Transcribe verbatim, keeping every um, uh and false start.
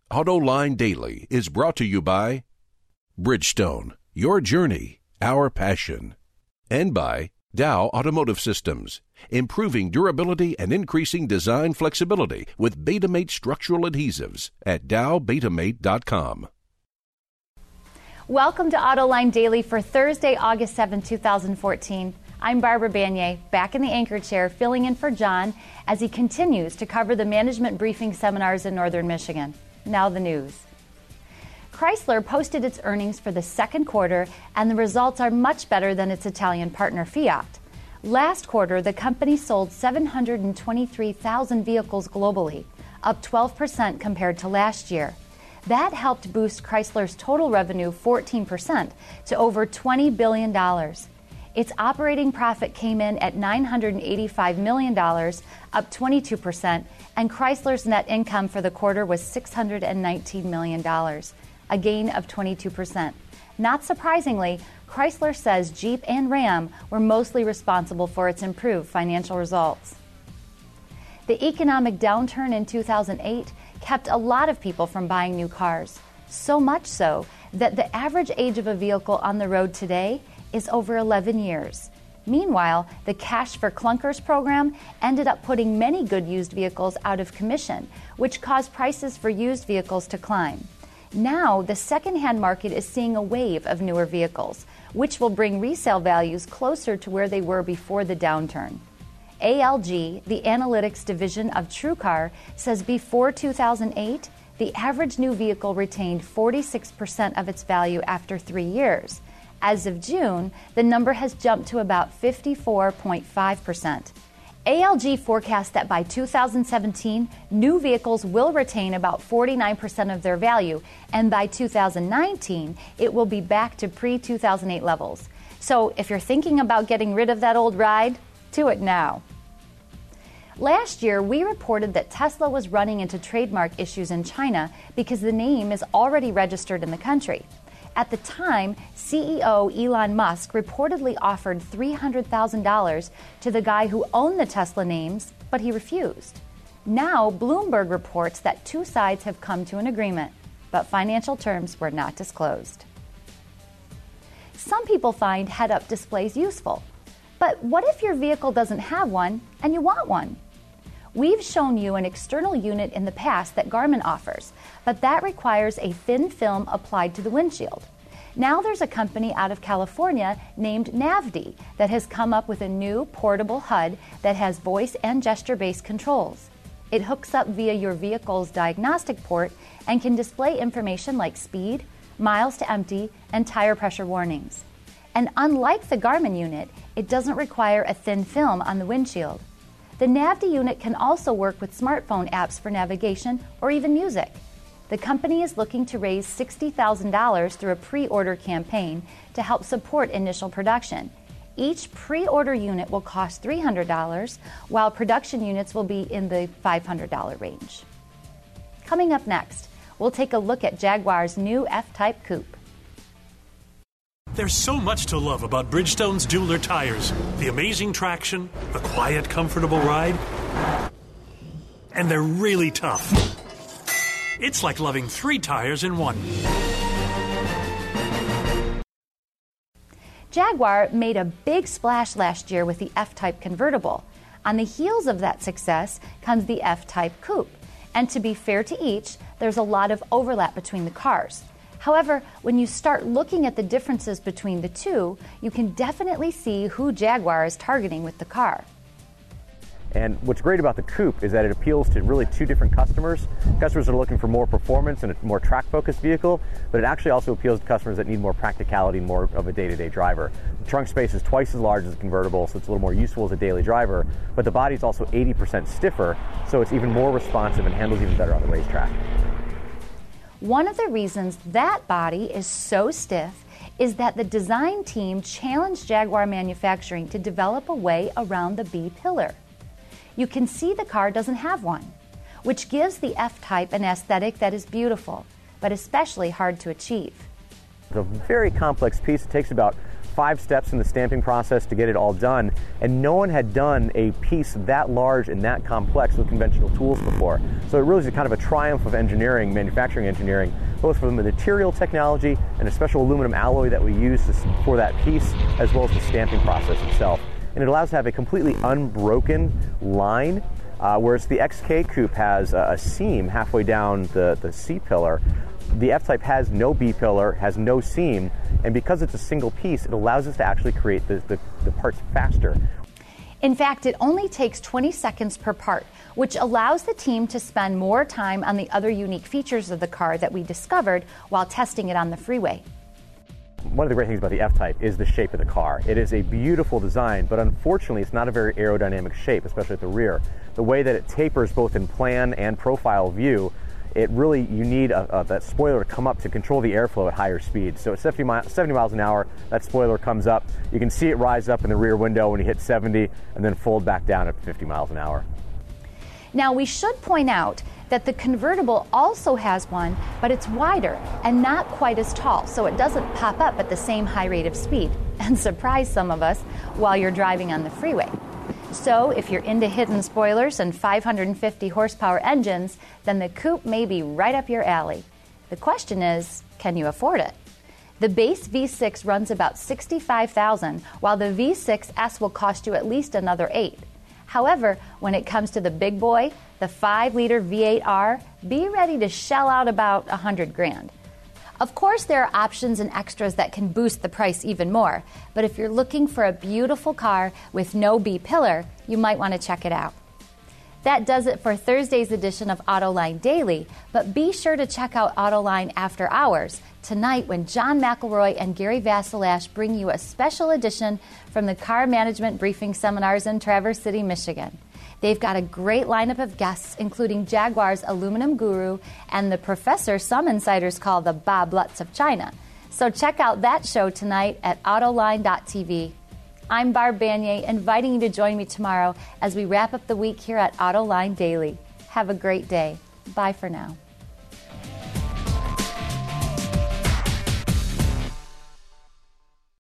AutoLine Daily is brought to you by Bridgestone, your journey, our passion, and by Dow Automotive Systems, improving durability and increasing design flexibility with Betamate structural adhesives at dow betamate dot com. Welcome to AutoLine Daily for Thursday, August seventh, two thousand fourteen. I'm Barbara Banyai, back in the anchor chair, filling in for John as he continues to cover the management briefing seminars in northern Michigan. Now the news. Chrysler posted its earnings for the second quarter, and the results are much better than its Italian partner Fiat. Last quarter, the company sold seven hundred twenty-three thousand vehicles globally, up twelve percent compared to last year. That helped boost Chrysler's total revenue fourteen percent to over twenty billion dollars. Its operating profit came in at nine hundred eighty-five million dollars, up twenty-two percent, and Chrysler's net income for the quarter was six hundred nineteen million dollars, a gain of twenty-two percent. Not surprisingly, Chrysler says Jeep and Ram were mostly responsible for its improved financial results. The economic downturn in two thousand eight kept a lot of people from buying new cars, so much so that the average age of a vehicle on the road today is over eleven years. Meanwhile, the Cash for Clunkers program ended up putting many good used vehicles out of commission, which caused prices for used vehicles to climb. Now, the secondhand market is seeing a wave of newer vehicles, which will bring resale values closer to where they were before the downturn. A L G, the analytics division of TrueCar, says before two thousand eight, the average new vehicle retained forty-six percent of its value after three years. As of June, the number has jumped to about fifty-four point five percent. A L G forecasts that by two thousand seventeen, new vehicles will retain about forty-nine percent of their value, and by two thousand nineteen, it will be back to pre two thousand eight levels. So if you're thinking about getting rid of that old ride, do it now. Last year, we reported that Tesla was running into trademark issues in China because the name is already registered in the country. At the time, C E O Elon Musk reportedly offered three hundred thousand dollars to the guy who owned the Tesla names, but he refused. Now, Bloomberg reports that two sides have come to an agreement, but financial terms were not disclosed. Some people find head-up displays useful. But what if your vehicle doesn't have one and you want one? We've shown you an external unit in the past that Garmin offers, but that requires a thin film applied to the windshield. Now there's a company out of California named Navdi that has come up with a new portable H U D that has voice and gesture-based controls. It hooks up via your vehicle's diagnostic port and can display information like speed, miles to empty, and tire pressure warnings. And unlike the Garmin unit, it doesn't require a thin film on the windshield. The Navdi unit can also work with smartphone apps for navigation or even music. The company is looking to raise sixty thousand dollars through a pre-order campaign to help support initial production. Each pre-order unit will cost three hundred dollars, while production units will be in the five hundred dollars range. Coming up next, we'll take a look at Jaguar's new F-Type Coupe. There's so much to love about Bridgestone's Dueler tires. The amazing traction, the quiet, comfortable ride, and they're really tough. It's like loving three tires in one. Jaguar made a big splash last year with the F-Type convertible. On the heels of that success comes the F-Type Coupe. And to be fair to each, there's a lot of overlap between the cars. However, when you start looking at the differences between the two, you can definitely see who Jaguar is targeting with the car. And what's great about the Coupe is that it appeals to really two different customers. Customers are looking for more performance and a more track-focused vehicle, but it actually also appeals to customers that need more practicality and more of a day-to-day driver. The trunk space is twice as large as a convertible, so it's a little more useful as a daily driver, but the body is also eighty percent stiffer, so it's even more responsive and handles even better on the racetrack. One of the reasons that body is so stiff is that the design team challenged Jaguar Manufacturing to develop a way around the B pillar. You can see the car doesn't have one, which gives the F-Type an aesthetic that is beautiful, but especially hard to achieve. It's a very complex piece. It takes about five steps in the stamping process to get it all done, and no one had done a piece that large and that complex with conventional tools before. So it really is kind of a triumph of engineering, manufacturing engineering, both from the material technology and a special aluminum alloy that we use for that piece, as well as the stamping process itself. And it allows us to have a completely unbroken line, uh, whereas the X K Coupe has a, a seam halfway down the, the C-pillar. The F-Type has no B-pillar, has no seam, and because it's a single piece, it allows us to actually create the, the, the parts faster. In fact, it only takes twenty seconds per part, which allows the team to spend more time on the other unique features of the car that we discovered while testing it on the freeway. One of the great things about the F-Type is the shape of the car. It is a beautiful design, but unfortunately it's not a very aerodynamic shape, especially at the rear. The way that it tapers both in plan and profile view, it really, you need a, a, that spoiler to come up to control the airflow at higher speeds. So at seventy miles an hour, that spoiler comes up. You can see it rise up in the rear window when you hit seventy and then fold back down at fifty miles an hour. Now, we should point out that the convertible also has one, but it's wider and not quite as tall, so it doesn't pop up at the same high rate of speed and surprise some of us while you're driving on the freeway. So if you're into hidden spoilers and five hundred fifty horsepower engines, then the coupe may be right up your alley. The question is, can you afford it? The base V six runs about sixty-five thousand dollars, while the V six S will cost you at least another eight. However, when it comes to the big boy, the five liter V eight R, be ready to shell out about a hundred grand. Of course, there are options and extras that can boost the price even more, but if you're looking for a beautiful car with no B-pillar, you might want to check it out. That does it for Thursday's edition of Autoline Daily, but be sure to check out Autoline After Hours tonight when John McElroy and Gary Vasilash bring you a special edition from the Car Management Briefing Seminars in Traverse City, Michigan. They've got a great lineup of guests, including Jaguar's aluminum guru and the professor some insiders call the Bob Lutz of China. So check out that show tonight at autoline dot t v. I'm Barb Banier, inviting you to join me tomorrow as we wrap up the week here at Autoline Daily. Have a great day. Bye for now.